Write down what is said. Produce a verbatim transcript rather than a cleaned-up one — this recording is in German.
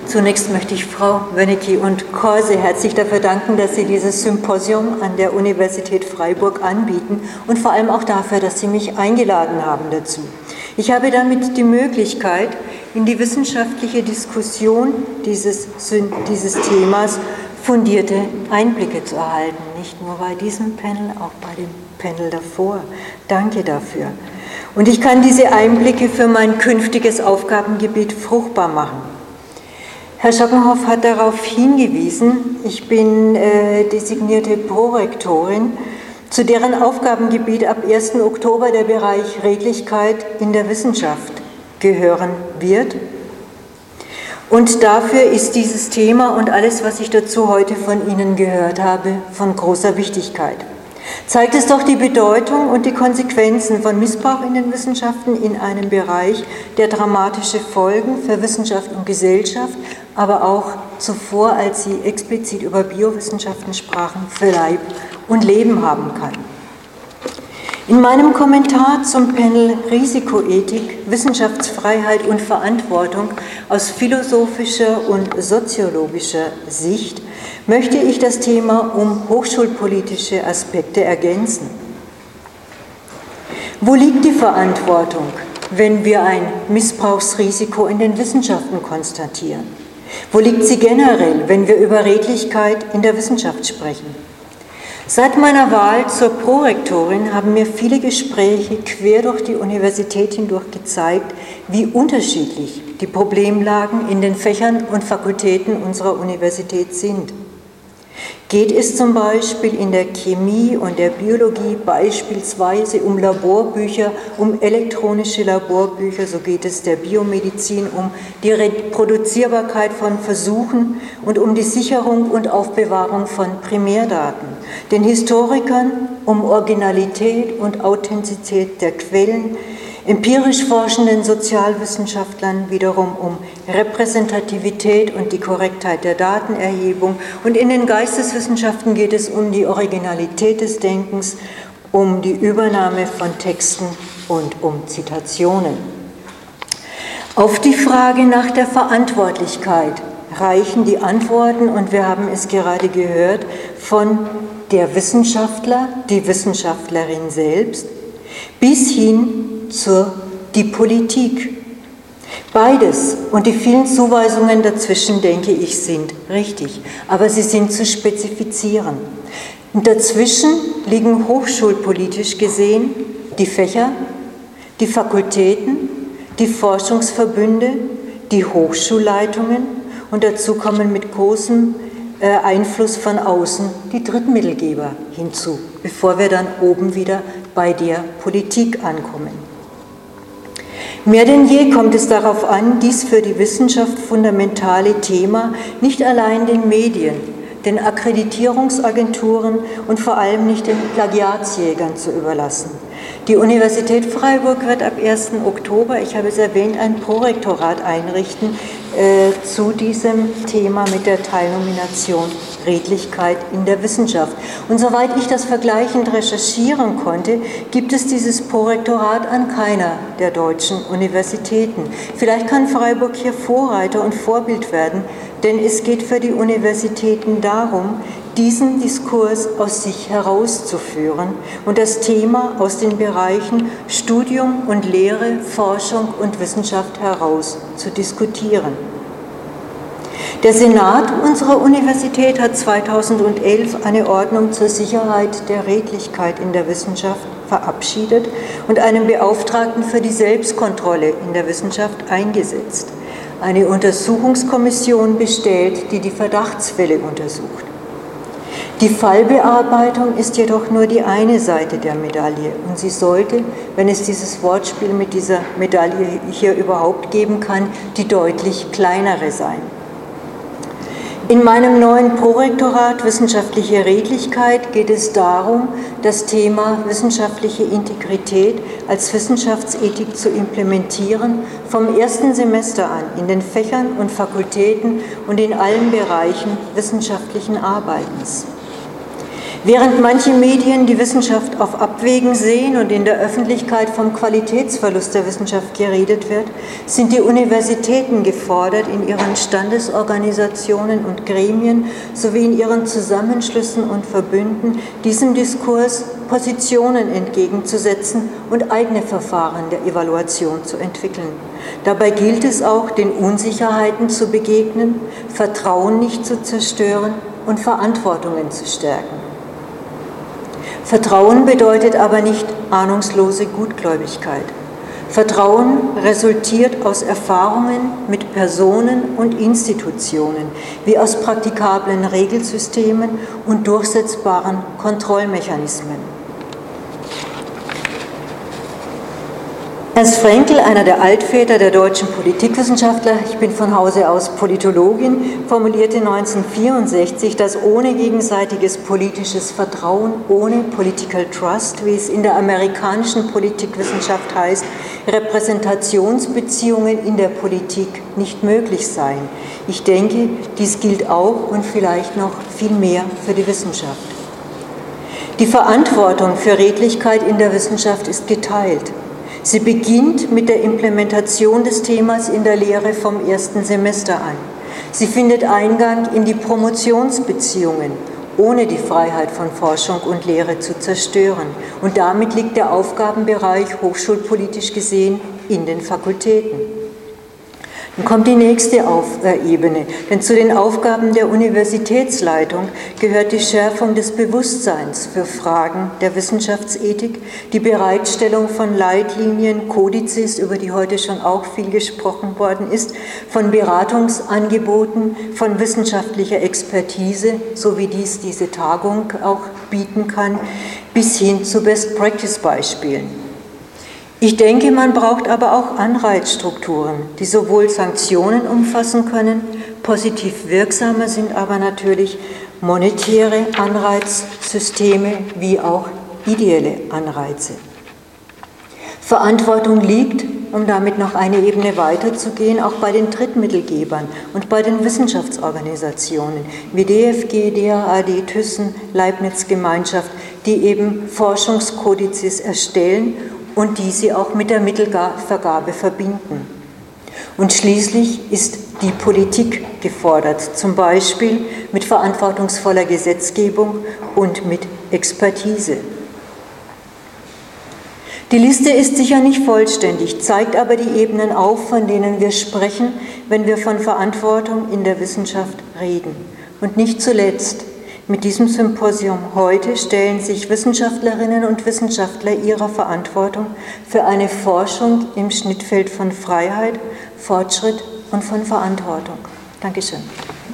Zunächst möchte ich Frau Wönecki und Korse herzlich dafür danken, dass Sie dieses Symposium an der Universität Freiburg anbieten und vor allem auch dafür, dass Sie mich eingeladen haben dazu. Ich habe damit die Möglichkeit, in die wissenschaftliche Diskussion dieses, dieses Themas fundierte Einblicke zu erhalten. Nicht nur bei diesem Panel, auch bei dem Panel davor. Danke dafür. Und ich kann diese Einblicke für mein künftiges Aufgabengebiet fruchtbar machen. Herr Schockenhoff hat darauf hingewiesen, ich bin äh, designierte Prorektorin, zu deren Aufgabengebiet ab ersten Oktober der Bereich Redlichkeit in der Wissenschaft gehören wird. Und dafür ist dieses Thema und alles, was ich dazu heute von Ihnen gehört habe, von großer Wichtigkeit. Zeigt es doch die Bedeutung und die Konsequenzen von Missbrauch in den Wissenschaften in einem Bereich, der dramatische Folgen für Wissenschaft und Gesellschaft, aber auch zuvor, als Sie explizit über Biowissenschaften sprachen, für Leib und Leben haben kann. In meinem Kommentar zum Panel Risikoethik, Wissenschaftsfreiheit und Verantwortung aus philosophischer und soziologischer Sicht möchte ich das Thema um hochschulpolitische Aspekte ergänzen. Wo liegt die Verantwortung, wenn wir ein Missbrauchsrisiko in den Wissenschaften konstatieren? Wo liegt sie generell, wenn wir über Redlichkeit in der Wissenschaft sprechen? Seit meiner Wahl zur Prorektorin haben mir viele Gespräche quer durch die Universität hindurch gezeigt, wie unterschiedlich die Problemlagen in den Fächern und Fakultäten unserer Universität sind. Geht es zum Beispiel in der Chemie und der Biologie beispielsweise um Laborbücher, um elektronische Laborbücher, so geht es der Biomedizin um die Reproduzierbarkeit von Versuchen und um die Sicherung und Aufbewahrung von Primärdaten. Den Historikern um Originalität und Authentizität der Quellen, empirisch forschenden Sozialwissenschaftlern wiederum um Repräsentativität und die Korrektheit der Datenerhebung. Und in den Geisteswissenschaften geht es um die Originalität des Denkens, um die Übernahme von Texten und um Zitationen. Auf die Frage nach der Verantwortlichkeit reichen die Antworten, und wir haben es gerade gehört, von der Wissenschaftler, die Wissenschaftlerin selbst, bis hin zur die Politik. Beides und die vielen Zuweisungen dazwischen, denke ich, sind richtig, aber sie sind zu spezifizieren. Und dazwischen liegen hochschulpolitisch gesehen die Fächer, die Fakultäten, die Forschungsverbünde, die Hochschulleitungen und dazu kommen mit großem Einfluss von außen die Drittmittelgeber hinzu, bevor wir dann oben wieder bei der Politik ankommen. Mehr denn je kommt es darauf an, dies für die Wissenschaft fundamentale Thema nicht allein den Medien, den Akkreditierungsagenturen und vor allem nicht den Plagiatsjägern zu überlassen. Die Universität Freiburg wird ab ersten Oktober, ich habe es erwähnt, ein Prorektorat einrichten äh, zu diesem Thema mit der Teilnomination Redlichkeit in der Wissenschaft. Und soweit ich das vergleichend recherchieren konnte, gibt es dieses Prorektorat an keiner der deutschen Universitäten. Vielleicht kann Freiburg hier Vorreiter und Vorbild werden, denn es geht für die Universitäten darum, diesen Diskurs aus sich herauszuführen und das Thema aus den Bereichen Studium und Lehre, Forschung und Wissenschaft heraus zu diskutieren. Der Senat unserer Universität hat zweitausendelf eine Ordnung zur Sicherheit der Redlichkeit in der Wissenschaft verabschiedet und einen Beauftragten für die Selbstkontrolle in der Wissenschaft eingesetzt. Eine Untersuchungskommission bestellt, die die Verdachtsfälle untersucht. Die Fallbearbeitung ist jedoch nur die eine Seite der Medaille und sie sollte, wenn es dieses Wortspiel mit dieser Medaille hier überhaupt geben kann, die deutlich kleinere sein. In meinem neuen Prorektorat Wissenschaftliche Redlichkeit geht es darum, das Thema wissenschaftliche Integrität als Wissenschaftsethik zu implementieren, vom ersten Semester an in den Fächern und Fakultäten und in allen Bereichen wissenschaftlichen Arbeitens. Während manche Medien die Wissenschaft auf Abwägen sehen und in der Öffentlichkeit vom Qualitätsverlust der Wissenschaft geredet wird, sind die Universitäten gefordert, in ihren Standesorganisationen und Gremien sowie in ihren Zusammenschlüssen und Verbünden diesem Diskurs Positionen entgegenzusetzen und eigene Verfahren der Evaluation zu entwickeln. Dabei gilt es auch, den Unsicherheiten zu begegnen, Vertrauen nicht zu zerstören und Verantwortungen zu stärken. Vertrauen bedeutet aber nicht ahnungslose Gutgläubigkeit. Vertrauen resultiert aus Erfahrungen mit Personen und Institutionen, wie aus praktikablen Regelsystemen und durchsetzbaren Kontrollmechanismen. Ernst Fraenkel, einer der Altväter der deutschen Politikwissenschaftler, ich bin von Hause aus Politologin, formulierte neunzehnhundertvierundsechzig, dass ohne gegenseitiges politisches Vertrauen, ohne Political Trust, wie es in der amerikanischen Politikwissenschaft heißt, Repräsentationsbeziehungen in der Politik nicht möglich seien. Ich denke, dies gilt auch und vielleicht noch viel mehr für die Wissenschaft. Die Verantwortung für Redlichkeit in der Wissenschaft ist geteilt. Sie beginnt mit der Implementation des Themas in der Lehre vom ersten Semester an. Sie findet Eingang in die Promotionsbeziehungen, ohne die Freiheit von Forschung und Lehre zu zerstören. Und damit liegt der Aufgabenbereich hochschulpolitisch gesehen in den Fakultäten. Dann kommt die nächste Auf äh, Ebene, denn zu den Aufgaben der Universitätsleitung gehört die Schärfung des Bewusstseins für Fragen der Wissenschaftsethik, die Bereitstellung von Leitlinien, Kodizes, über die heute schon auch viel gesprochen worden ist, von Beratungsangeboten, von wissenschaftlicher Expertise, so wie dies diese Tagung auch bieten kann, bis hin zu Best-Practice-Beispielen. Ich denke, man braucht aber auch Anreizstrukturen, die sowohl Sanktionen umfassen können, positiv wirksamer sind aber natürlich monetäre Anreizsysteme wie auch ideelle Anreize. Verantwortung liegt, um damit noch eine Ebene weiterzugehen, auch bei den Drittmittelgebern und bei den Wissenschaftsorganisationen wie D F G, D A A D, Thyssen, Leibniz-Gemeinschaft, die eben Forschungskodizes erstellen und die sie auch mit der Mittelvergabe verbinden. Und schließlich ist die Politik gefordert, zum Beispiel mit verantwortungsvoller Gesetzgebung und mit Expertise. Die Liste ist sicher nicht vollständig, zeigt aber die Ebenen auf, von denen wir sprechen, wenn wir von Verantwortung in der Wissenschaft reden. Und nicht zuletzt, mit diesem Symposium heute stellen sich Wissenschaftlerinnen und Wissenschaftler ihrer Verantwortung für eine Forschung im Schnittfeld von Freiheit, Fortschritt und von Verantwortung. Dankeschön.